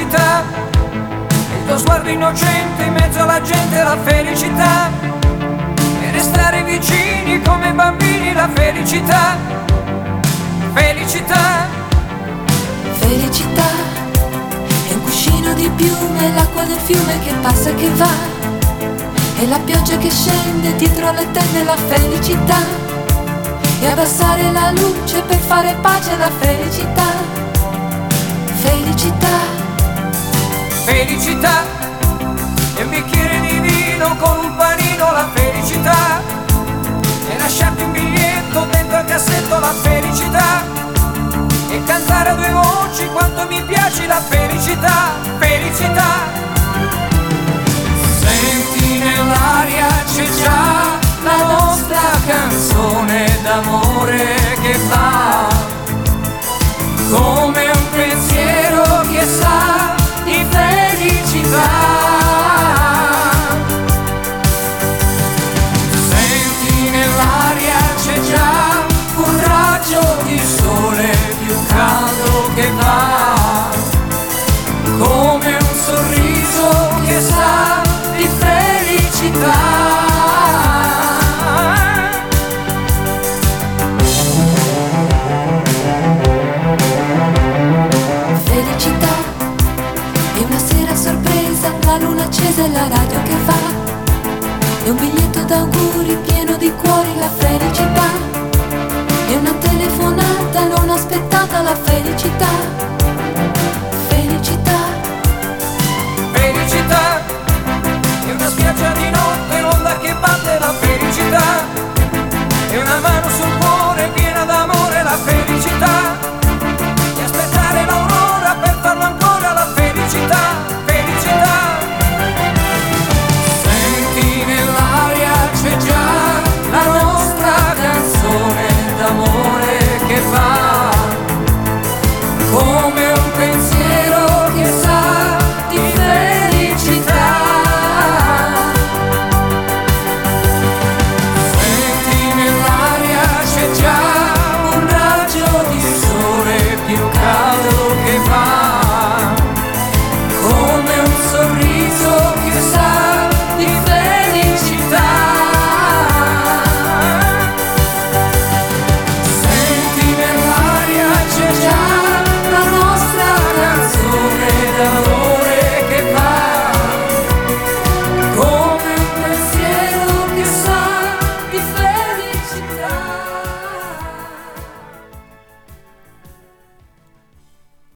felicità, il tuo sguardo innocente in mezzo alla gente, la felicità, e restare vicini come bambini, la felicità, felicità. Felicità è un cuscino di piume, l'acqua del fiume che passa e che va, e la pioggia che scende dietro le tende, la felicità, e abbassare la luce per fare pace, la felicità, felicità. Felicità è un bicchiere di vino con un panino, la felicità, e lasciarti un biglietto dentro al cassetto, la felicità, e cantare a due voci quanto mi piace, la felicità, felicità. Senti nell'aria c'è già la nostra canzone d'amore che fa come un pensiero che sa di felicità. Senti nell'aria c'è già un raggio di sole più caldo che va come un sorriso che sa di felicità. Felicità è una sera sorpresa, la luna accesa e la radio che va, è un biglietto d'auguri pieno di cuori, la felicità.